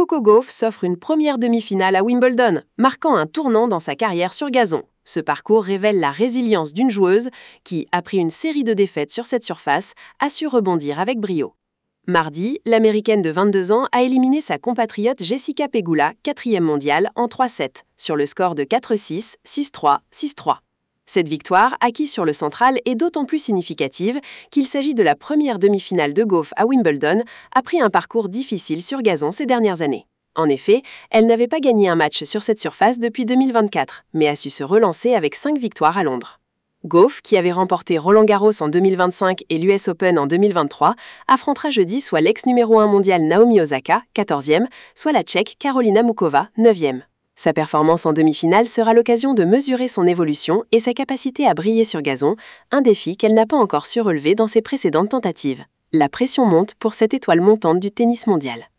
Coco Gauff s'offre une première demi-finale à Wimbledon, marquant un tournant dans sa carrière sur gazon. Ce parcours révèle la résilience d'une joueuse qui, après une série de défaites sur cette surface, a su rebondir avec brio. Mardi, l'Américaine de 22 ans a éliminé sa compatriote Jessica Pegula, 4e mondiale, en 3-7, sur le score de 4-6, 6-3, 6-3. Cette victoire, acquise sur le central, est d'autant plus significative qu'il s'agit de la première demi-finale de Gauff à Wimbledon après un parcours difficile sur gazon ces dernières années. En effet, elle n'avait pas gagné un match sur cette surface depuis 2024, mais a su se relancer avec 5 victoires à Londres. Gauff, qui avait remporté Roland-Garros en 2025 et l'US Open en 2023, affrontera jeudi soit l'ex numéro 1 mondial Naomi Osaka, 14e, soit la Tchèque Karolina Muchova, 9e. Sa performance en demi-finale sera l'occasion de mesurer son évolution et sa capacité à briller sur gazon, un défi qu'elle n'a pas encore su relever dans ses précédentes tentatives. La pression monte pour cette étoile montante du tennis mondial.